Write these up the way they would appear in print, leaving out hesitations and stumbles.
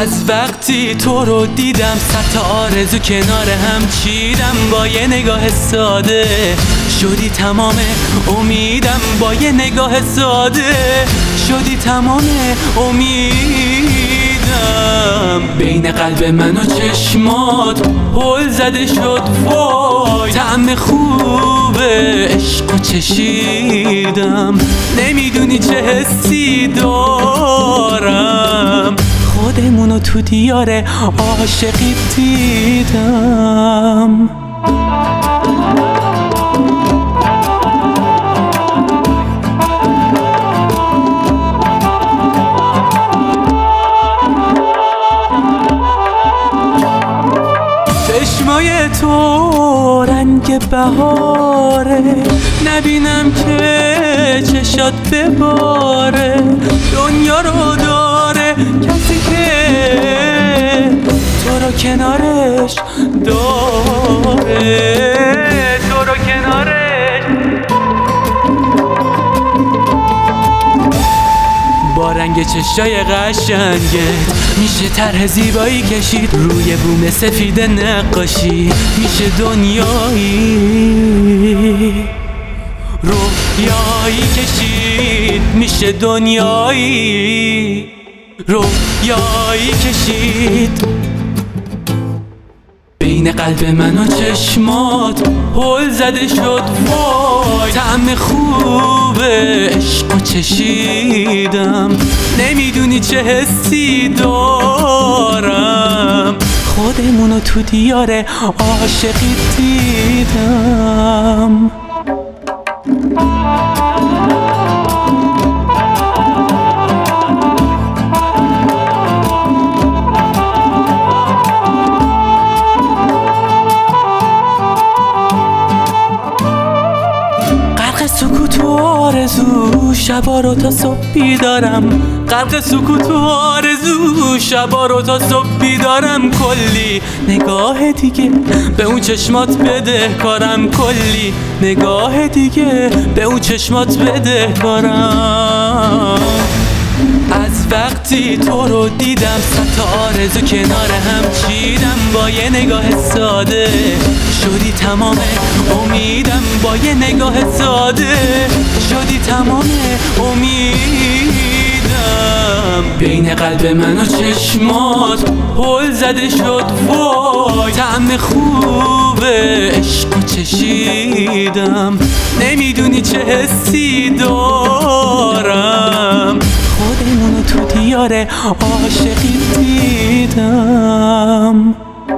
از وقتی تو رو دیدم صد تا آرزو کنار هم چیدم، با یه نگاه ساده شدی تمام امیدم، با یه نگاه ساده شدی تمام امیدم. بین قلب من و چشمات هل زده شد وای، طعم خوب عشق و چشیدم، نمیدونی چه حسی دارم، خودمونو تو دیار عاشقی دیدم. چشمای تو رنگ بهاره، نبینم که چشات بباره، دنیا رو داره کسی که تو رو کنارش داره، تو رو کنارش. با رنگ چشای قشنگت میشه طرح زیبایی کشید، روی بوم سفید نقاشی میشه دنیایی، رویایی کشید میشه دنیایی، رویایی کشید. بین قلب من و چشمات هل زده شد وای، طعم خوب عشق و چشیدم، نمیدونی چه حسی دارم، خودمونو تو دیار عاشقی دیدم. سکوت و آرزو شبا رو تا صبح بیدارم، غرق سکوت و آرزو شبا رو تا صبح بیدارم، کلی نگاه دیگه به اون چشمات بده کارم، کلی نگاه دیگه به اون چشمات بده کارم. از وقتی تو رو دیدم صد تا آرزو کنار هم چیدم، با یه نگاه ساده شدی تمام امیدم، با یه نگاه ساده شدی تمام امیدم. بین قلب من و چشمات هل زده شد وای، طعم خوب عشق و چشیدم، نمیدونی چه حسی دارم، خودمونو تو دیار عاشقی دیدم.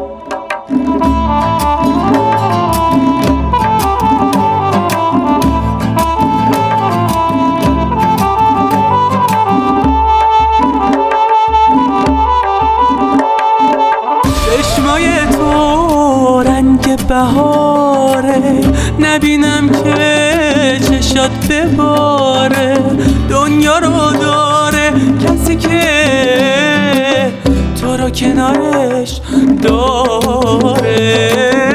چشمای تو رنگ بهاره، نبینم که چشات بباره، دنیا رو داره کسی که تو رو کنارش داره.